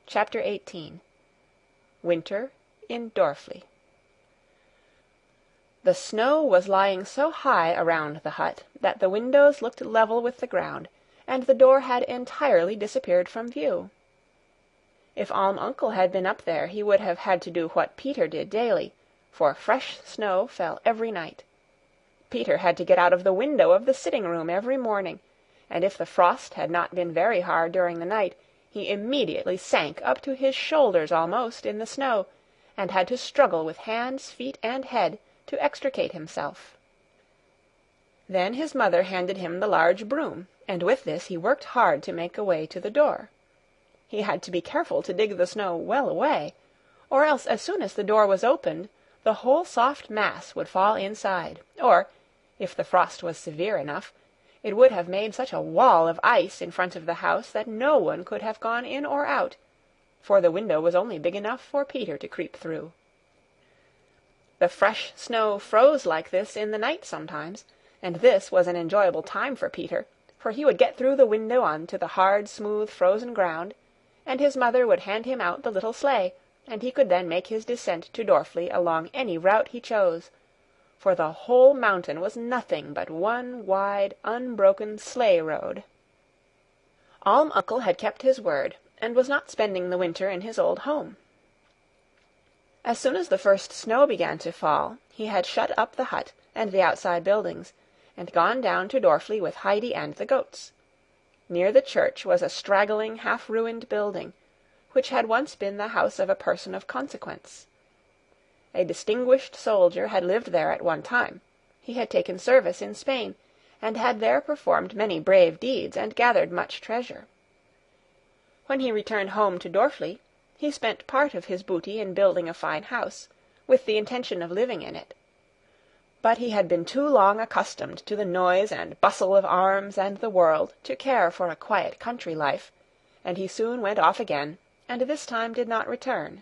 Chapter 18. Winter in Dorfli. The snow was lying so high around the hut that the windows looked level with the ground, and the door had entirely disappeared from view. If Alm Uncle had been up there he would have had to do what Peter did daily, for fresh snow fell every night. Peter had to get out of the window of the sitting-room every morning, and if the frost had not been very hard during the night, he immediately sank up to his shoulders almost in the snow, and had to struggle with hands, feet, and head to extricate himself. Then his mother handed him the large broom, and with this he worked hard to make a way to the door. He had to be careful to dig the snow well away, or else as soon as the door was opened, the whole soft mass would fall inside, or, if the frost was severe enough, it would have made such a wall of ice in front of the house that no one could have gone in or out, for the window was only big enough for Peter to creep through. The fresh snow froze like this in the night sometimes, and this was an enjoyable time for Peter, for he would get through the window on to the hard, smooth, frozen ground, and his mother would hand him out the little sleigh, and he could then make his descent to Dorfli along any route he chose, for the whole mountain was nothing but one wide, unbroken sleigh-road. Alm Uncle had kept his word, and was not spending the winter in his old home. As soon as the first snow began to fall, he had shut up the hut and the outside buildings, and gone down to Dorfli with Heidi and the goats. Near the church was a straggling, half-ruined building, which had once been the house of a person of consequence. A distinguished soldier had lived there at one time. He had taken service in Spain, and had there performed many brave deeds and gathered much treasure. When he returned home to Dorfli, he spent part of his booty in building a fine house, with the intention of living in it. But he had been too long accustomed to the noise and bustle of arms and the world to care for a quiet country life, and he soon went off again, and this time did not return.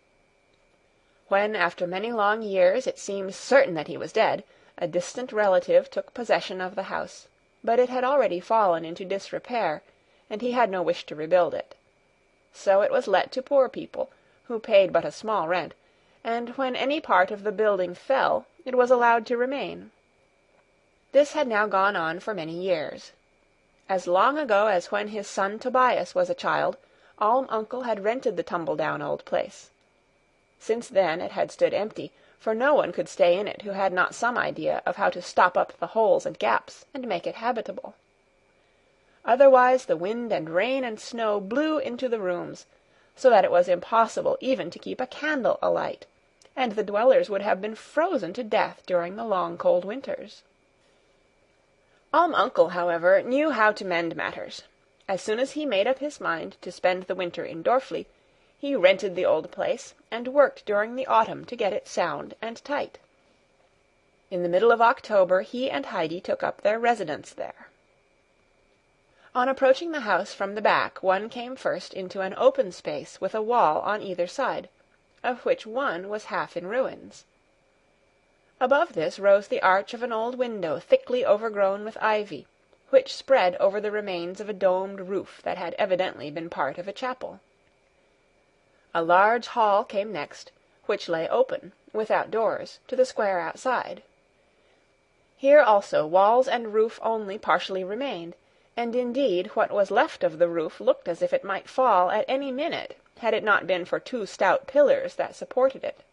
When, after many long years, it seemed certain that he was dead, a distant relative took possession of the house, but it had already fallen into disrepair, and he had no wish to rebuild it. So it was let to poor people, who paid but a small rent, and when any part of the building fell, it was allowed to remain. This had now gone on for many years. As long ago as when his son Tobias was a child, Alm Uncle had rented the tumble-down old place. Since then it had stood empty, for no one could stay in it who had not some idea of how to stop up the holes and gaps and make it habitable. Otherwise the wind and rain and snow blew into the rooms, so that it was impossible even to keep a candle alight, and the dwellers would have been frozen to death during the long cold winters. Alm Uncle, however, knew how to mend matters. As soon as he made up his mind to spend the winter in Dorfli, he rented the old place, and worked during the autumn to get it sound and tight. In the middle of October he and Heidi took up their residence there. On approaching the house from the back, one came first into an open space with a wall on either side, of which one was half in ruins. Above this rose the arch of an old window thickly overgrown with ivy, which spread over the remains of a domed roof that had evidently been part of a chapel. A large hall came next, which lay open, without doors, to the square outside. Here also walls and roof only partially remained, and indeed what was left of the roof looked as if it might fall at any minute, had it not been for two stout pillars that supported it.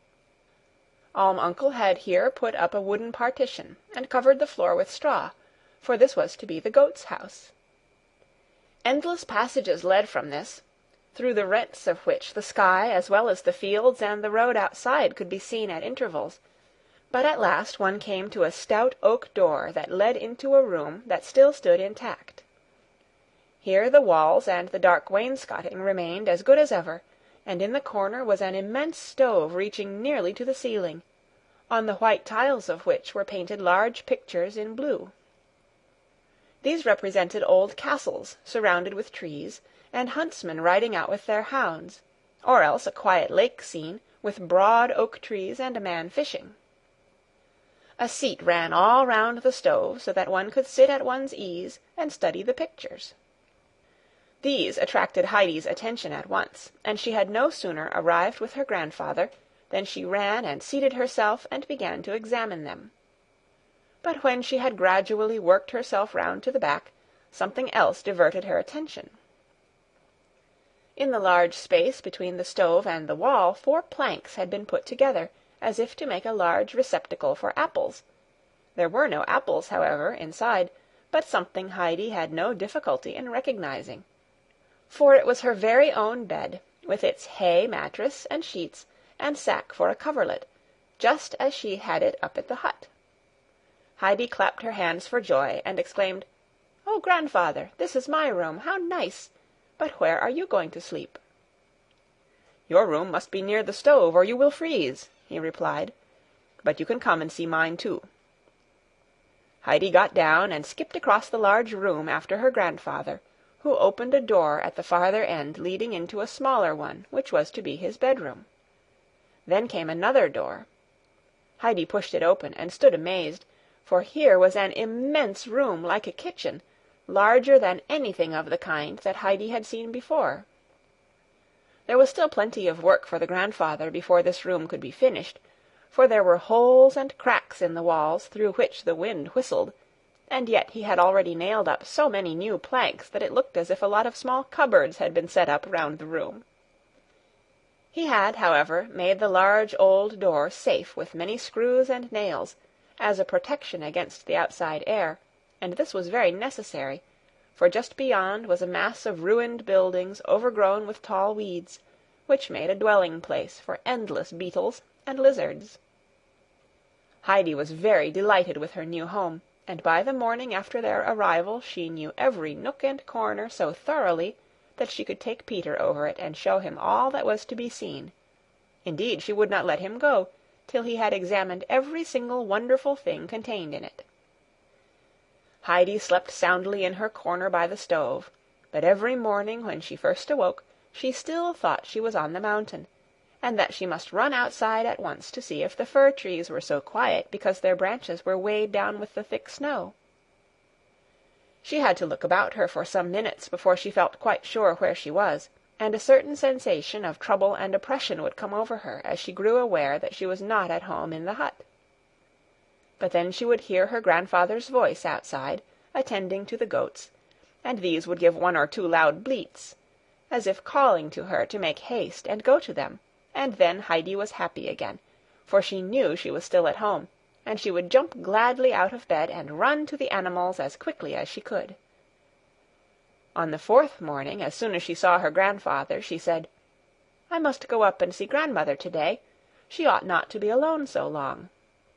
Alm Uncle had here put up a wooden partition, and covered the floor with straw, for this was to be the goat's house. Endless passages led from this, through the rents of which the sky as well as the fields and the road outside could be seen at intervals, but at last one came to a stout oak door that led into a room that still stood intact. Here the walls and the dark wainscoting remained as good as ever, and in the corner was an immense stove reaching nearly to the ceiling, on the white tiles of which were painted large pictures in blue. These represented old castles surrounded with trees, and huntsmen riding out with their hounds, or else a quiet lake scene, with broad oak trees and a man fishing. A seat ran all round the stove, so that one could sit at one's ease and study the pictures. These attracted Heidi's attention at once, and she had no sooner arrived with her grandfather than she ran and seated herself and began to examine them. But when she had gradually worked herself round to the back, something else diverted her attention. In the large space between the stove and the wall 4 planks had been put together, as if to make a large receptacle for apples. There were no apples, however, inside, but something Heidi had no difficulty in recognizing, for it was her very own bed, with its hay mattress and sheets, and sack for a coverlet, just as she had it up at the hut. Heidi clapped her hands for joy, and exclaimed, "Oh, grandfather, this is my room! How nice! But where are you going to sleep?" "Your room must be near the stove, or you will freeze," he replied. "But you can come and see mine too." Heidi got down and skipped across the large room after her grandfather, who opened a door at the farther end leading into a smaller one, which was to be his bedroom. Then came another door. Heidi pushed it open and stood amazed, for here was an immense room like a kitchen, larger than anything of the kind that Heidi had seen before. There was still plenty of work for the grandfather before this room could be finished, for there were holes and cracks in the walls through which the wind whistled, and yet he had already nailed up so many new planks that it looked as if a lot of small cupboards had been set up round the room. He had, however, made the large old door safe with many screws and nails, as a protection against the outside air, and this was very necessary, for just beyond was a mass of ruined buildings overgrown with tall weeds, which made a dwelling-place for endless beetles and lizards. Heidi was very delighted with her new home, and by the morning after their arrival she knew every nook and corner so thoroughly that she could take Peter over it and show him all that was to be seen. Indeed, she would not let him go till he had examined every single wonderful thing contained in it. Heidi slept soundly in her corner by the stove, but every morning when she first awoke she still thought she was on the mountain, and that she must run outside at once to see if the fir trees were so quiet because their branches were weighed down with the thick snow. She had to look about her for some minutes before she felt quite sure where she was, and a certain sensation of trouble and oppression would come over her as she grew aware that she was not at home in the hut. But then she would hear her grandfather's voice outside, attending to the goats, and these would give 1 or 2 loud bleats, as if calling to her to make haste and go to them, and then Heidi was happy again, for she knew she was still at home, and she would jump gladly out of bed and run to the animals as quickly as she could. On the 4th morning, as soon as she saw her grandfather, she said, "I must go up and see grandmother today. She ought not to be alone so long."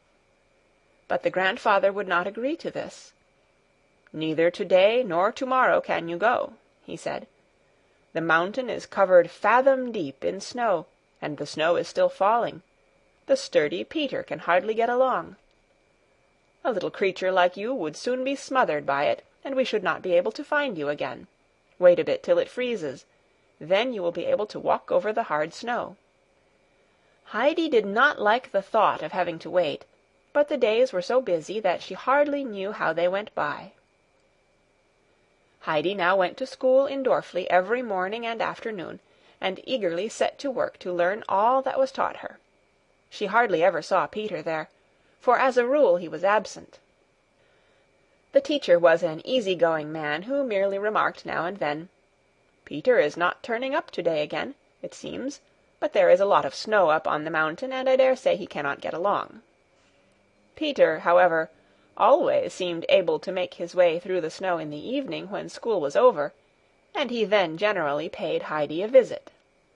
But the grandfather would not agree to this. "Neither today nor tomorrow can you go," he said. "The mountain is covered fathom deep in snow, and the snow is still falling. The sturdy Peter can hardly get along. A little creature like you would soon be smothered by it, and we should not be able to find you again. Wait a bit till it freezes. Then you will be able to walk over the hard snow." Heidi did not like the thought of having to wait, but the days were so busy that she hardly knew how they went by. Heidi now went to school in Dorfli every morning and afternoon, and eagerly set to work to learn all that was taught her. She hardly ever saw Peter there, for as a rule he was absent. The teacher was an easy-going man who merely remarked now and then, "Peter is not turning up today again, it seems, but there is a lot of snow up on the mountain, and I dare say he cannot get along." Peter, however, always seemed able to make his way through the snow in the evening when school was over, and he then generally paid Heidi a visit.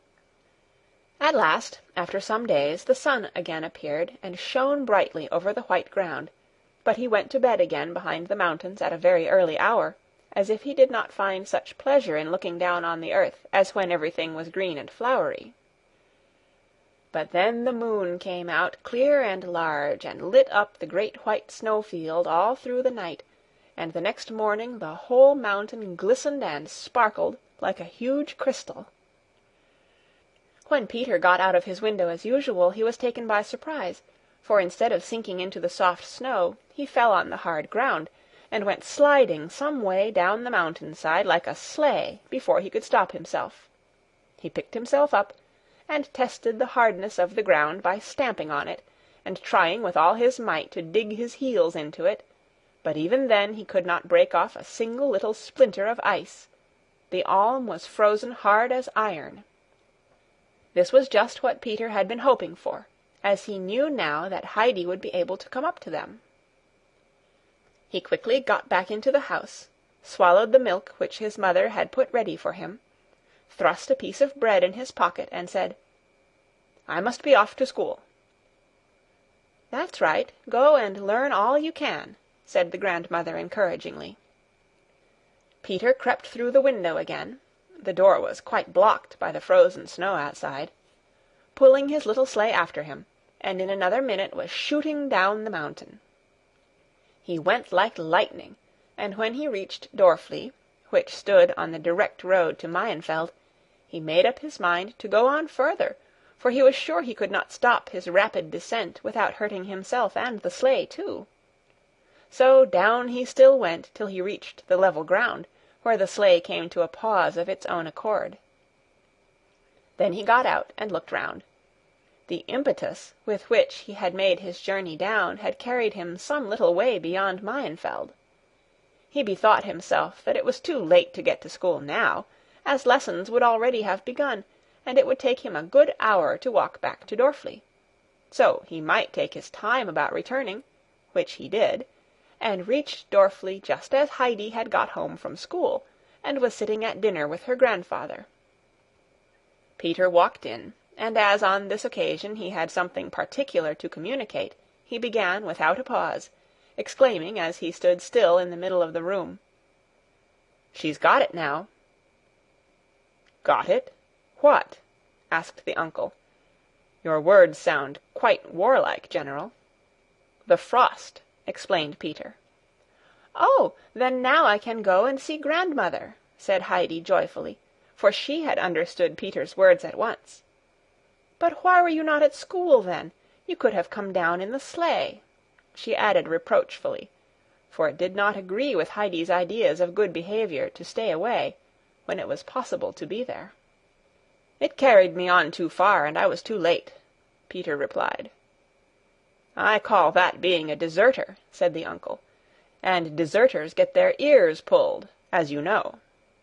At last, after some days, the sun again appeared and shone brightly over the white ground, but he went to bed again behind the mountains at a very early hour, as if he did not find such pleasure in looking down on the earth as when everything was green and flowery. But then the moon came out clear and large, and lit up the great white snow-field all through the night, and the next morning the whole mountain glistened and sparkled like a huge crystal. When Peter got out of his window as usual, he was taken by surprise, for instead of sinking into the soft snow, he fell on the hard ground, and went sliding some way down the mountain-side like a sleigh before he could stop himself. He picked himself up, and tested the hardness of the ground by stamping on it, and trying with all his might to dig his heels into it, but even then he could not break off a single little splinter of ice. The Alm was frozen hard as iron. This was just what Peter had been hoping for, as he knew now that Heidi would be able to come up to them. He quickly got back into the house, swallowed the milk which his mother had put ready for him, thrust a piece of bread in his pocket, and said, "I must be off to school." "That's right. Go and learn all you can," said the grandmother encouragingly. Peter crept through the window again. The door was quite blocked by the frozen snow outside, pulling his little sleigh after him, and in another minute was shooting down the mountain. He went like lightning, and when he reached Dorfli, which stood on the direct road to Mayenfeld, he made up his mind to go on further, for he was sure he could not stop his rapid descent without hurting himself and the sleigh too. So down he still went till he reached the level ground, where the sleigh came to a pause of its own accord. Then he got out and looked round. The impetus with which he had made his journey down had carried him some little way beyond Mayenfeld. He bethought himself that it was too late to get to school now, as lessons would already have begun, and it would take him a good hour to walk back to Dorfli. So he might take his time about returning, which he did, and reached Dorfli just as Heidi had got home from school, and was sitting at dinner with her grandfather. Peter walked in, and as on this occasion he had something particular to communicate, he began without a pause, exclaiming as he stood still in the middle of the room, "She's got it now." "Got it? What?" asked the uncle. "Your words sound quite warlike, General." "The frost," explained Peter. "Oh, then now I can go and see grandmother," said Heidi joyfully, for she had understood Peter's words at once. "But why were you not at school then? You could have come down in the sleigh," she added reproachfully, for it did not agree with Heidi's ideas of good behavior to stay away, when it was possible to be there. "It carried me on too far, and I was too late," Peter replied. "I call that being a deserter," said the uncle, "and deserters get their ears pulled, as you know."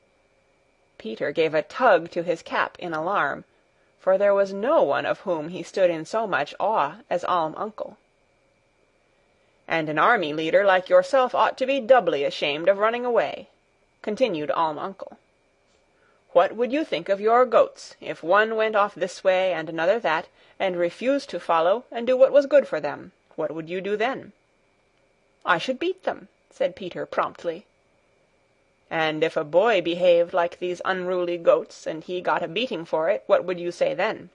Peter gave a tug to his cap in alarm, for there was no one of whom he stood in so much awe as Alm Uncle. "And an army leader like yourself ought to be doubly ashamed of running away," continued Alm Uncle. "What would you think of your goats if one went off this way and another that, and refused to follow and do what was good for them? What would you do then?" "I should beat them," said Peter promptly. "And if a boy behaved like these unruly goats, and he got a beating for it, what would you say then?"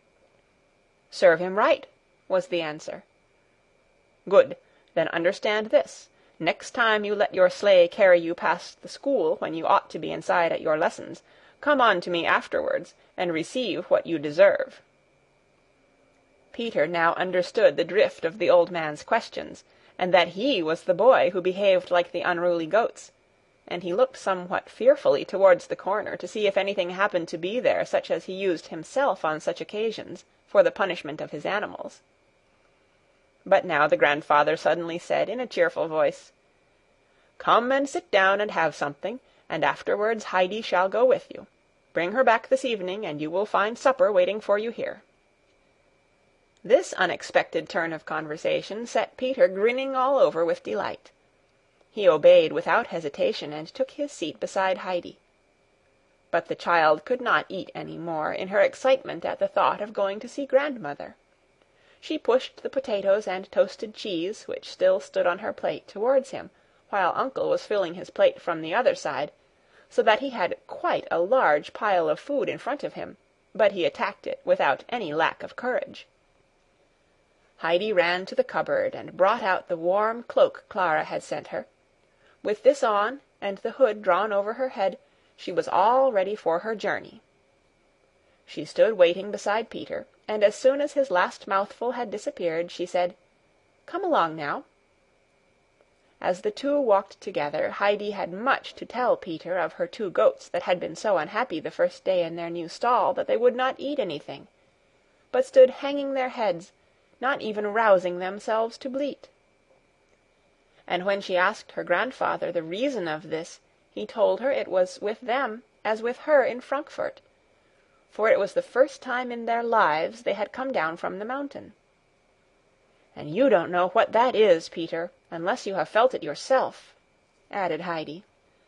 "Serve him right," was the answer. "Good. Then understand this. Next time you let your sleigh carry you past the school when you ought to be inside at your lessons, come on to me afterwards, and receive what you deserve." Peter now understood the drift of the old man's questions, and that he was the boy who behaved like the unruly goats, and he looked somewhat fearfully towards the corner to see if anything happened to be there such as he used himself on such occasions for the punishment of his animals. But now the grandfather suddenly said in a cheerful voice, "Come and sit down and have something, and afterwards Heidi shall go with you. Bring her back this evening, and you will find supper waiting for you here." This unexpected turn of conversation set Peter grinning all over with delight. He obeyed without hesitation, and took his seat beside Heidi. But the child could not eat any more, in her excitement at the thought of going to see grandmother. She pushed the potatoes and toasted cheese, which still stood on her plate, towards him, while Uncle was filling his plate from the other side, so that he had quite a large pile of food in front of him, but he attacked it without any lack of courage. Heidi ran to the cupboard and brought out the warm cloak Clara had sent her. With this on, and the hood drawn over her head, she was all ready for her journey. She stood waiting beside Peter, and as soon as his last mouthful had disappeared, she said, "Come along now." As the two walked together, Heidi had much to tell Peter of her two goats that had been so unhappy the first day in their new stall that they would not eat anything, but stood hanging their heads, not even rousing themselves to bleat. And when she asked her grandfather the reason of this, he told her it was with them as with her in Frankfurt, for it was the first time in their lives they had come down from the mountain. "And you don't know what that is, Peter, unless you have felt it yourself," added Heidi.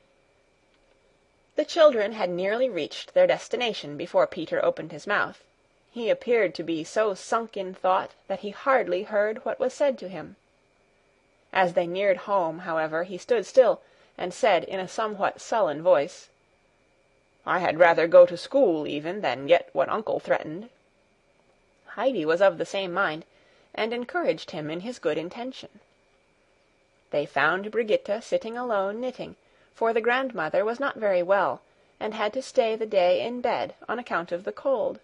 The children had nearly reached their destination before Peter opened his mouth. He appeared to be so sunk in thought that he hardly heard what was said to him. As they neared home, however, he stood still, and said in a somewhat sullen voice, "I had rather go to school even than get what uncle threatened." Heidi was of the same mind, and encouraged him in his good intention. They found Brigitte sitting alone knitting, for the grandmother was not very well, and had to stay the day in bed on account of the cold.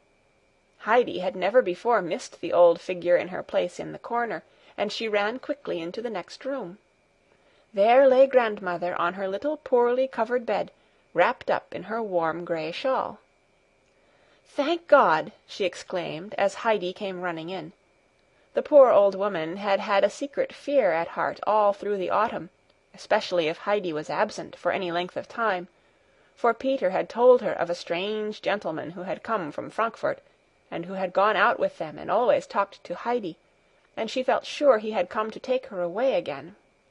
Heidi had never before missed the old figure in her place in the corner, and she ran quickly into the next room. There lay grandmother on her little poorly covered bed, wrapped up in her warm grey shawl. "Thank God!" she exclaimed as Heidi came running in. The poor old woman had had a secret fear at heart all through the autumn, especially if Heidi was absent for any length of time, for Peter had told her of a strange gentleman who had come from Frankfurt, and who had gone out with them and always talked to Heidi, and she felt sure he had come to take her away again.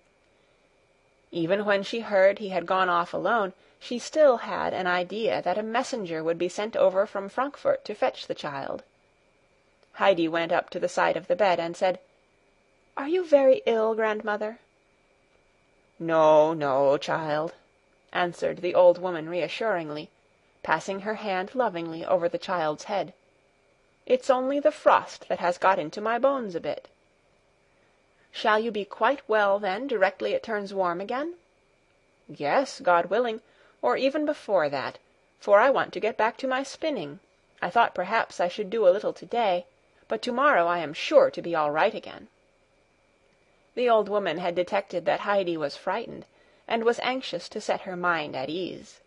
Even when she heard he had gone off alone, she still had an idea that a messenger would be sent over from Frankfurt to fetch the child. Heidi went up to the side of the bed and said, "Are you very ill, grandmother?" "No, no, child," answered the old woman reassuringly, passing her hand lovingly over the child's head. "It's only the frost that has got into my bones a bit." "Shall you be quite well, then, directly it turns warm again?" "Yes, God willing, or even before that, for I want to get back to my spinning. I thought perhaps I should do a little today, but tomorrow I am sure to be all right again." The old woman had detected that Heidi was frightened, and was anxious to set her mind at ease.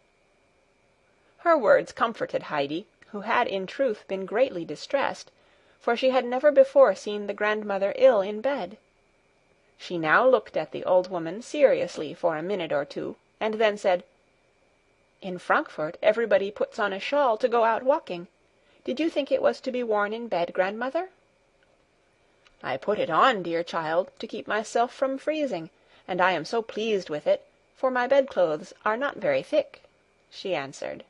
Her words comforted Heidi, who had in truth been greatly distressed, for she had never before seen the grandmother ill in bed. She now looked at the old woman seriously for a minute or two, and then said, "In Frankfurt everybody puts on a shawl to go out walking. Did you think it was to be worn in bed, grandmother?" "I put it on, dear child, to keep myself from freezing, and I am so pleased with it, for my bedclothes are not very thick," she answered.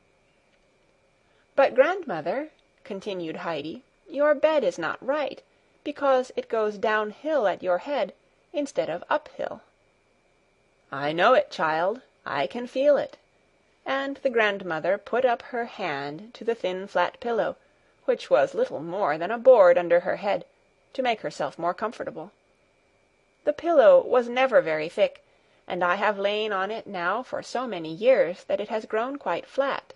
"But, grandmother," continued Heidi, "your bed is not right, because it goes downhill at your head instead of uphill." "I know it, child. I can feel it." And the grandmother put up her hand to the thin flat pillow, which was little more than a board under her head, to make herself more comfortable. The pillow was never very thick, and I have lain on it now for so many years that it has grown quite flat.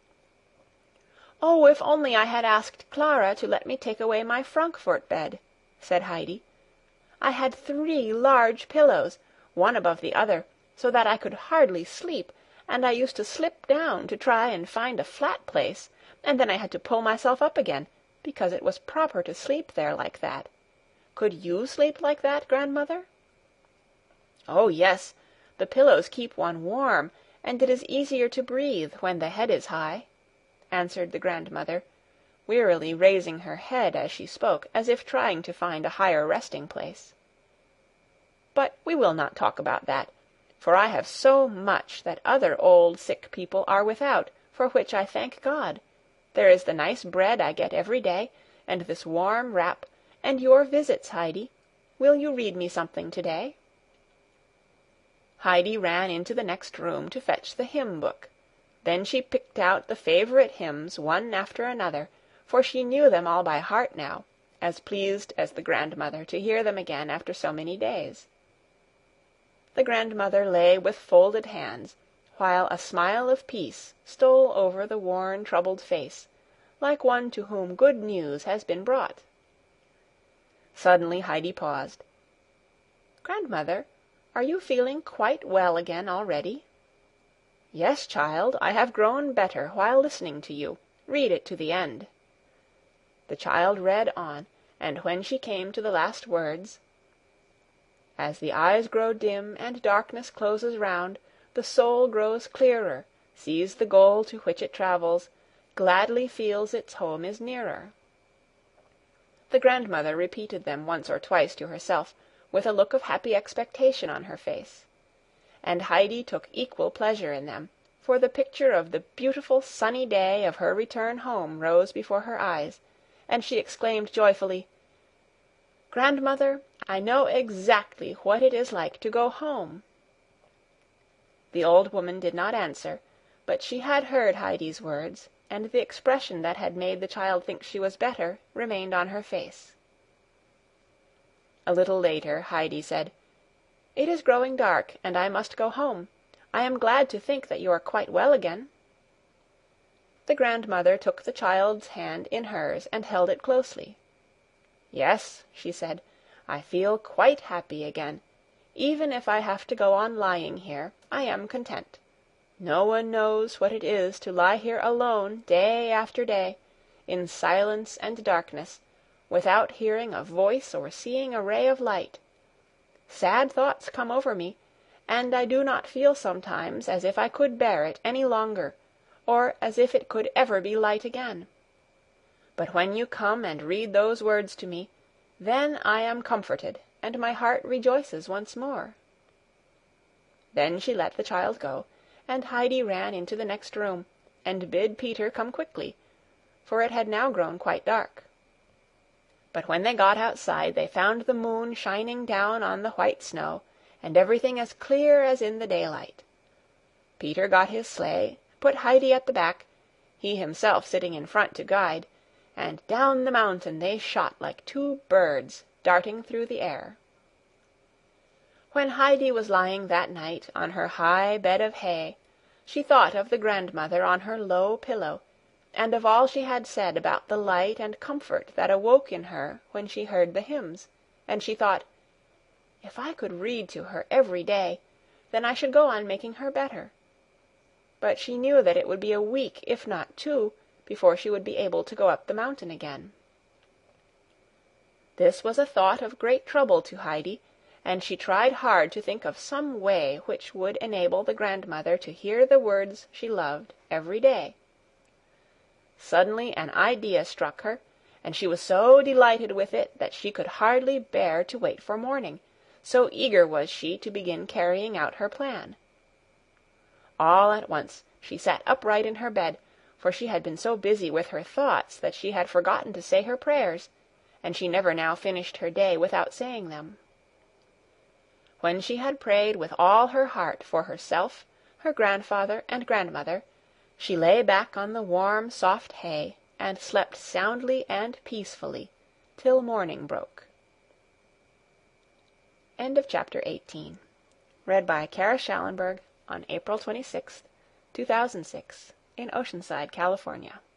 "Oh, if only I had asked Clara to let me take away my Frankfurt bed," said Heidi. "I had 3 large pillows, one above the other, so that I could hardly sleep, and I used to slip down to try and find a flat place, and then I had to pull myself up again, because it was proper to sleep there like that. Could you sleep like that, grandmother?" "Oh, yes. The pillows keep one warm, and it is easier to breathe when the head is high," answered the grandmother, wearily raising her head as she spoke, as if trying to find a higher resting place. "But we will not talk about that, for I have so much that other old sick people are without, for which I thank God. There is the nice bread I get every day, and this warm wrap, and your visits, Heidi. Will you read me something today?" Heidi ran into the next room to fetch the hymn book. Then she picked out the favorite hymns one after another, for she knew them all by heart now, as pleased as the grandmother to hear them again after so many days. The grandmother lay with folded hands, while a smile of peace stole over the worn, troubled face, like one to whom good news has been brought. Suddenly Heidi paused. "Grandmother, are you feeling quite well again already?" "Yes, child, I have grown better while listening to you. Read it to the end." The child read on, and when she came to the last words, "As the eyes grow dim and darkness closes round, the soul grows clearer, sees the goal to which it travels, gladly feels its home is nearer," the grandmother repeated them once or twice to herself, with a look of happy expectation on her face. And Heidi took equal pleasure in them, for the picture of the beautiful sunny day of her return home rose before her eyes, and she exclaimed joyfully, "Grandmother, I know exactly what it is like to go home." The old woman did not answer, but she had heard Heidi's words, and the expression that had made the child think she was better remained on her face. A little later Heidi said, "It is growing dark, and I must go home. I am glad to think that you are quite well again." The grandmother took the child's hand in hers and held it closely. "Yes," she said, "I feel quite happy again. Even if I have to go on lying here, I am content. No one knows what it is to lie here alone day after day, in silence and darkness, without hearing a voice or seeing a ray of light. Sad thoughts come over me, and I do not feel sometimes as if I could bear it any longer, or as if it could ever be light again. But when you come and read those words to me, then I am comforted, and my heart rejoices once more." Then she let the child go, and Heidi ran into the next room, and bid Peter come quickly, for it had now grown quite dark. But when they got outside they found the moon shining down on the white snow, and everything as clear as in the daylight. Peter got his sleigh, put Heidi at the back, he himself sitting in front to guide, and down the mountain they shot like two birds darting through the air. When Heidi was lying that night on her high bed of hay, she thought of the grandmother on her low pillow, and of all she had said about the light and comfort that awoke in her when she heard the hymns, and she thought, "If I could read to her every day, then I should go on making her better." But she knew that it would be a week, if not 2, before she would be able to go up the mountain again. This was a thought of great trouble to Heidi, and she tried hard to think of some way which would enable the grandmother to hear the words she loved every day. Suddenly an idea struck her, and she was so delighted with it that she could hardly bear to wait for morning, so eager was she to begin carrying out her plan. All at once she sat upright in her bed, for she had been so busy with her thoughts that she had forgotten to say her prayers, and she never now finished her day without saying them. When she had prayed with all her heart for herself, her grandfather, and grandmother, she lay back on the warm, soft hay, and slept soundly and peacefully till morning broke. End of chapter 18. Read by Kara Schallenberg on April 26, 2006, in Oceanside, California.